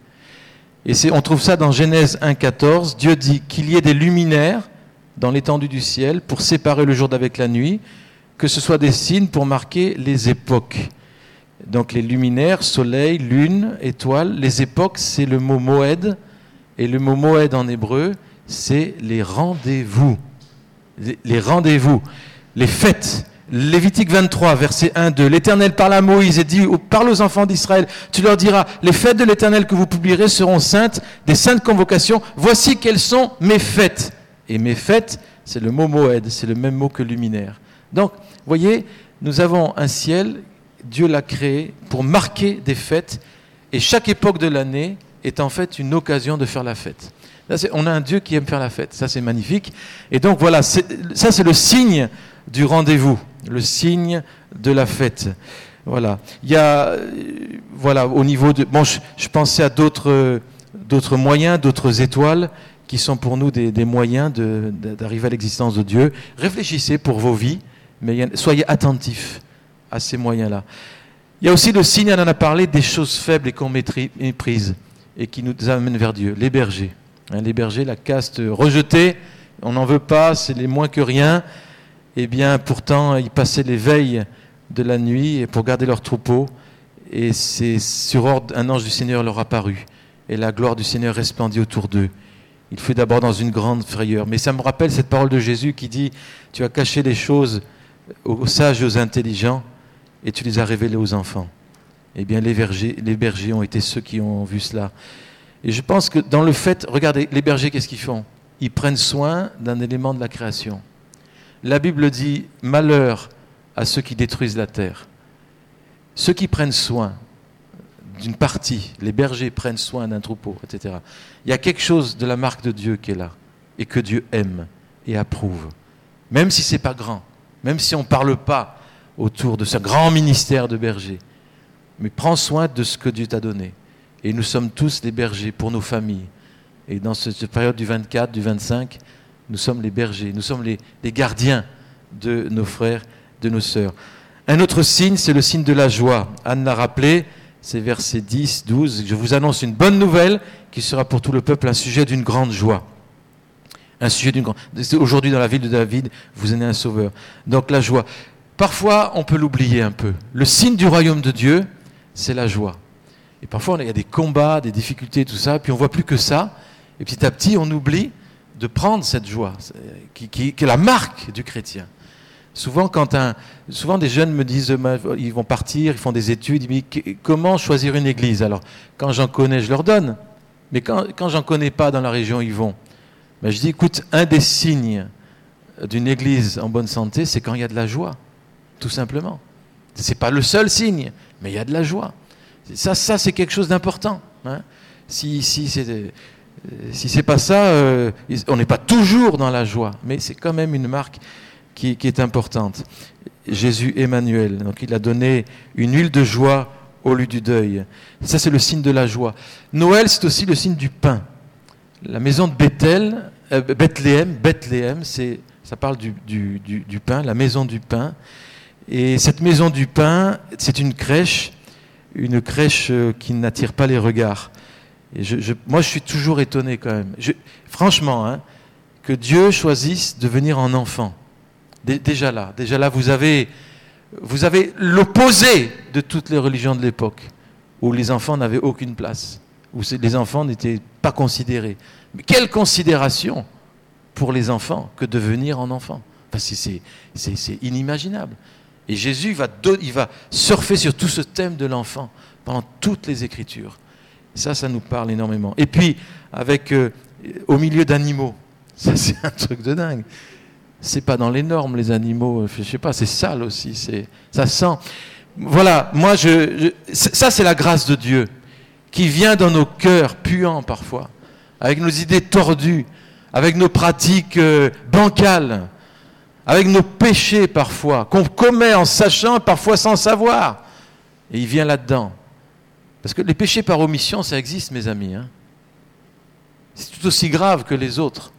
Et c'est, on trouve ça dans Genèse un quatorze. Dieu dit qu'il y ait des luminaires dans l'étendue du ciel pour séparer le jour d'avec la nuit, que ce soit des signes pour marquer les époques. Donc les luminaires, soleil, lune, étoile. Les époques, c'est le mot moed. Et le mot moed en hébreu, c'est les rendez-vous. Les, les rendez-vous, les fêtes. Lévitique vingt-trois, verset un deux. L'Éternel parle à Moïse et dit, parle aux enfants d'Israël, tu leur diras, les fêtes de l'Éternel que vous publierez seront saintes, des saintes convocations. Voici quelles sont mes fêtes. Et mes fêtes, c'est le mot moed, c'est le même mot que luminaire. Donc, vous voyez, nous avons un ciel, Dieu l'a créé pour marquer des fêtes, et chaque époque de l'année est en fait une occasion de faire la fête. Là, c'est, on a un Dieu qui aime faire la fête, ça c'est magnifique. Et donc voilà, c'est, ça c'est le signe du rendez-vous, le signe de la fête. Voilà. Il y a, voilà, au niveau de, bon, je, je pensais à d'autres, d'autres moyens, d'autres étoiles qui sont pour nous des, des moyens de, de, d'arriver à l'existence de Dieu. Réfléchissez pour vos vies, mais y a, soyez attentifs à ces moyens-là. Il y a aussi le signe, on en a parlé, des choses faibles et qu'on méprise et qui nous amènent vers Dieu. Les bergers, hein, les bergers, la caste rejetée, on n'en veut pas, c'est les moins que rien. Eh bien, pourtant, ils passaient les veilles de la nuit pour garder leurs troupeaux. Et c'est sur ordre, un ange du Seigneur leur apparut. Et la gloire du Seigneur resplendit autour d'eux. Il fut d'abord dans une grande frayeur. Mais ça me rappelle cette parole de Jésus qui dit « Tu as caché les choses aux sages et aux intelligents, et tu les as révélées aux enfants. » Eh bien, les bergers, les bergers ont été ceux qui ont vu cela. Et je pense que dans le fait, regardez, les bergers, qu'est-ce qu'ils font ? Ils prennent soin d'un élément de la création. La Bible dit « Malheur à ceux qui détruisent la terre ». Ceux qui prennent soin d'une partie, les bergers prennent soin d'un troupeau, et cetera. Il y a quelque chose de la marque de Dieu qui est là et que Dieu aime et approuve. Même si ce n'est pas grand, même si on ne parle pas autour de ce grand ministère de bergers. Mais prends soin de ce que Dieu t'a donné. Et nous sommes tous les bergers pour nos familles. Et dans cette période du vingt-quatre, du vingt-cinq, nous sommes les bergers, nous sommes les, les gardiens de nos frères, de nos sœurs. Un autre signe, c'est le signe de la joie. Anne l'a rappelé, c'est versets dix, douze. Je vous annonce une bonne nouvelle qui sera pour tout le peuple un sujet d'une grande joie. Un sujet d'une grande... Aujourd'hui, dans la ville de David, vous en êtes un sauveur. Donc la joie. Parfois, on peut l'oublier un peu. Le signe du royaume de Dieu, c'est la joie. Et parfois, il y a des combats, des difficultés, tout ça, puis on ne voit plus que ça. Et petit à petit, on oublie de prendre cette joie, qui, qui, qui est la marque du chrétien. Souvent, quand un, souvent des jeunes me disent, ils vont partir, ils font des études, ils me disent, comment choisir une église? Alors, quand j'en connais, je leur donne. Mais quand, quand j'en connais pas dans la région où ils vont, ben je dis, écoute, un des signes d'une église en bonne santé, c'est quand il y a de la joie, tout simplement. C'est pas le seul signe, mais il y a de la joie. Ça, ça c'est quelque chose d'important. Hein. Si, si c'est, si c'est pas ça, euh, on n'est pas toujours dans la joie, mais c'est quand même une marque qui, qui est importante. Jésus Emmanuel, donc il a donné une huile de joie au lieu du deuil. Ça, c'est le signe de la joie. Noël, c'est aussi le signe du pain. La maison de Bethel, euh, Bethléem, Bethléem, c'est, ça parle du, du, du, du pain, la maison du pain. Et cette maison du pain, c'est une crèche, une crèche qui n'attire pas les regards. Et je, je, moi, je suis toujours étonné quand même. Je, franchement, hein, que Dieu choisisse de venir en enfant. Dé, déjà là, déjà là, vous avez, vous avez l'opposé de toutes les religions de l'époque, où les enfants n'avaient aucune place, où les enfants n'étaient pas considérés. Mais quelle considération pour les enfants que de venir en enfant. Enfin, c'est, c'est, c'est, c'est inimaginable. Et Jésus va, don- il va surfer sur tout ce thème de l'enfant pendant toutes les Écritures. Ça, ça nous parle énormément. Et puis, avec euh, au milieu d'animaux, ça c'est un truc de dingue. C'est pas dans les normes, les animaux, je sais pas, c'est sale aussi, c'est, ça sent. Voilà, moi, je, je, ça c'est la grâce de Dieu qui vient dans nos cœurs puants parfois, avec nos idées tordues, avec nos pratiques euh, bancales, avec nos péchés parfois, qu'on commet en sachant, parfois sans savoir. Et il vient là-dedans. Parce que les péchés par omission, ça existe, mes amis. Hein. C'est tout aussi grave que les autres.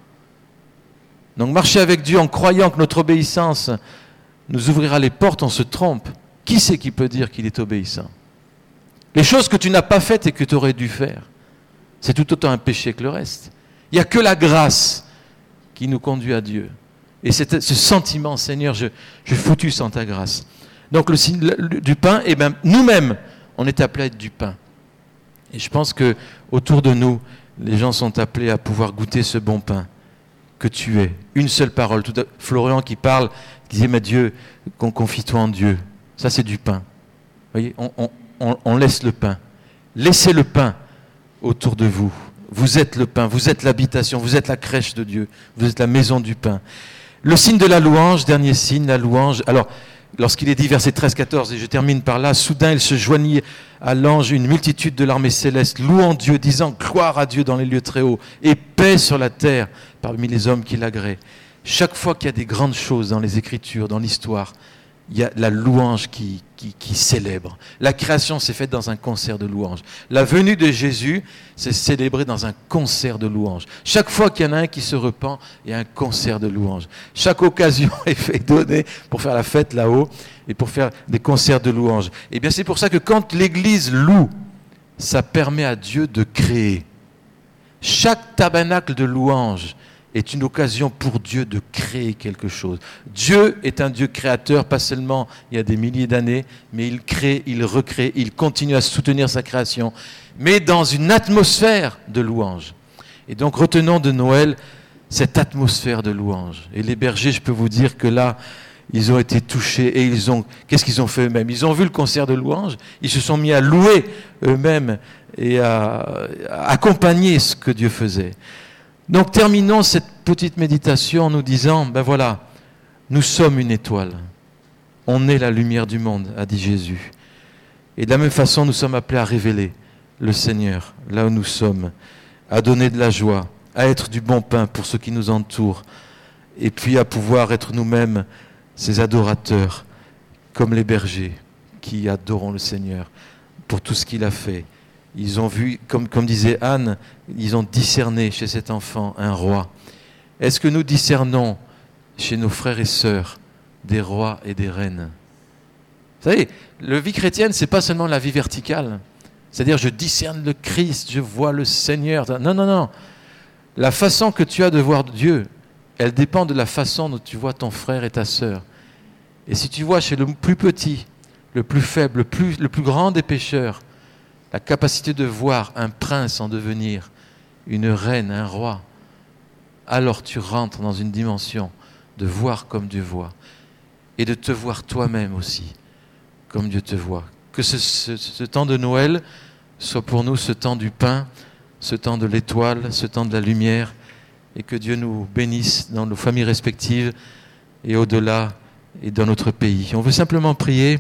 Donc marcher avec Dieu en croyant que notre obéissance nous ouvrira les portes, on se trompe. Qui c'est qui peut dire qu'il est obéissant? Les choses que tu n'as pas faites et que tu aurais dû faire, c'est tout autant un péché que le reste. Il n'y a que la grâce qui nous conduit à Dieu. Et c'est ce sentiment, Seigneur, je, je suis foutu sans ta grâce. Donc le signe du pain, eh ben, nous-mêmes, on est appelés à être du pain. Et je pense que autour de nous, les gens sont appelés à pouvoir goûter ce bon pain que tu es. Une seule parole. Tout à... Florian qui parle, qui disait, mais Dieu, qu'on confie-toi en Dieu. Ça, c'est du pain. Vous voyez, on, on, on, on laisse le pain. Laissez le pain autour de vous. Vous êtes le pain, vous êtes l'habitation, vous êtes la crèche de Dieu, vous êtes la maison du pain. Le signe de la louange, dernier signe, la louange. Alors, lorsqu'il est dit, verset treize quatorze, et je termine par là, soudain il se joignit à l'ange une multitude de l'armée céleste, louant Dieu, disant gloire à Dieu dans les lieux très hauts, et paix sur la terre parmi les hommes qui l'agréent. Chaque fois qu'il y a des grandes choses dans les Écritures, dans l'histoire, il y a la louange qui, qui, qui célèbre. La création s'est faite dans un concert de louange. La venue de Jésus s'est célébrée dans un concert de louange. Chaque fois qu'il y en a un qui se repent, il y a un concert de louange. Chaque occasion est fait donnée pour faire la fête là-haut et pour faire des concerts de louange. Et bien c'est pour ça que quand l'Église loue, ça permet à Dieu de créer. Chaque tabernacle de louange est une occasion pour Dieu de créer quelque chose. Dieu est un Dieu créateur, pas seulement il y a des milliers d'années, mais il crée, il recrée, il continue à soutenir sa création, mais dans une atmosphère de louange. Et donc retenons de Noël cette atmosphère de louange. Et les bergers, je peux vous dire que là, ils ont été touchés et ils ont... Qu'est-ce qu'ils ont fait eux-mêmes? Ils ont vu le concert de louange, ils se sont mis à louer eux-mêmes et à, à accompagner ce que Dieu faisait. Donc terminons cette petite méditation en nous disant, ben voilà, nous sommes une étoile. On est la lumière du monde, a dit Jésus. Et de la même façon, nous sommes appelés à révéler le Seigneur, là où nous sommes, à donner de la joie, à être du bon pain pour ceux qui nous entourent, et puis à pouvoir être nous-mêmes ces adorateurs, comme les bergers qui adorent le Seigneur pour tout ce qu'il a fait. Ils ont vu, comme, comme disait Anne, ils ont discerné chez cet enfant un roi. Est-ce que nous discernons chez nos frères et sœurs des rois et des reines? Vous savez, la vie chrétienne, c'est pas seulement la vie verticale. C'est-à-dire, je discerne le Christ, je vois le Seigneur. Non, non, non. La façon que tu as de voir Dieu, elle dépend de la façon dont tu vois ton frère et ta sœur. Et si tu vois chez le plus petit, le plus faible, le plus, le plus grand des pécheurs, la capacité de voir un prince en devenir, une reine, un roi, alors tu rentres dans une dimension de voir comme Dieu voit et de te voir toi-même aussi comme Dieu te voit. Que ce, ce, ce temps de Noël soit pour nous ce temps du pain, ce temps de l'étoile, ce temps de la lumière, et que Dieu nous bénisse dans nos familles respectives et au-delà et dans notre pays. On veut simplement prier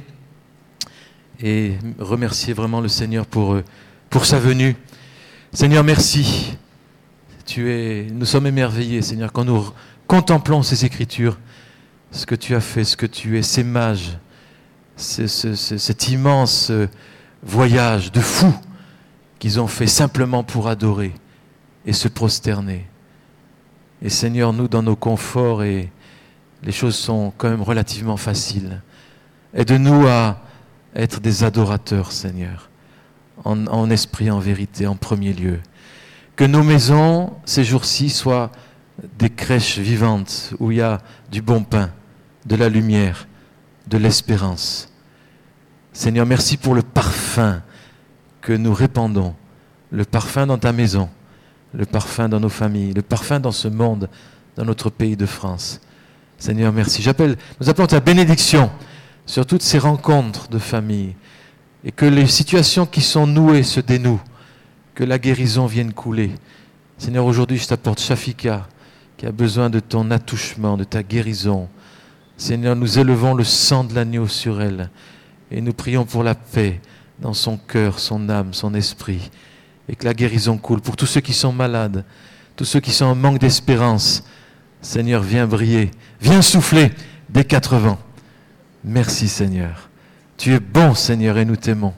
et remercier vraiment le Seigneur pour, pour sa venue. Seigneur, merci. Tu es, nous sommes émerveillés, Seigneur, quand nous contemplons ces Écritures, ce que tu as fait, ce que tu es, ces mages, ce, ce, ce, cet immense voyage de fous qu'ils ont fait simplement pour adorer et se prosterner. Et Seigneur, nous, dans nos conforts, et les choses sont quand même relativement faciles. Aide-nous à être des adorateurs, Seigneur, en, en esprit, en vérité, en premier lieu. Que nos maisons, ces jours-ci, soient des crèches vivantes où il y a du bon pain, de la lumière, de l'espérance. Seigneur, merci pour le parfum que nous répandons, le parfum dans ta maison, le parfum dans nos familles, le parfum dans ce monde, dans notre pays de France. Seigneur, merci. J'appelle, nous appelons ta bénédiction sur toutes ces rencontres de famille et que les situations qui sont nouées se dénouent, que la guérison vienne couler. Seigneur, aujourd'hui, je t'apporte Shafika qui a besoin de ton attouchement, de ta guérison. Seigneur, nous élevons le sang de l'agneau sur elle et nous prions pour la paix dans son cœur, son âme, son esprit, et que la guérison coule. Pour tous ceux qui sont malades, tous ceux qui sont en manque d'espérance, Seigneur, viens briller, viens souffler des quatre vents. Merci, Seigneur. Tu es bon, Seigneur, et nous t'aimons.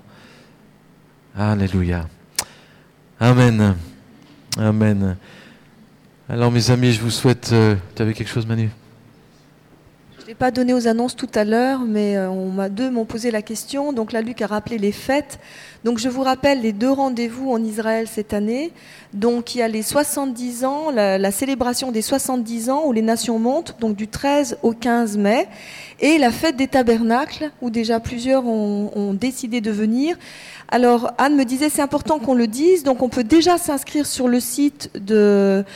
Alléluia. Amen. Amen. Alors, mes amis, je vous souhaite... Euh, tu avais quelque chose, Manu ? Je ne l'ai pas donné aux annonces tout à l'heure, mais on m'a, deux m'ont posé la question. Donc là, Luc a rappelé les fêtes. Donc je vous rappelle les deux rendez-vous en Israël cette année. Donc il y a les soixante-dix ans, la, la célébration des soixante-dix ans où les nations montent, donc du treize au quinze mai. Et la fête des tabernacles, où déjà plusieurs ont, ont décidé de venir. Alors Anne me disait c'est important qu'on le dise, donc on peut déjà s'inscrire sur le site de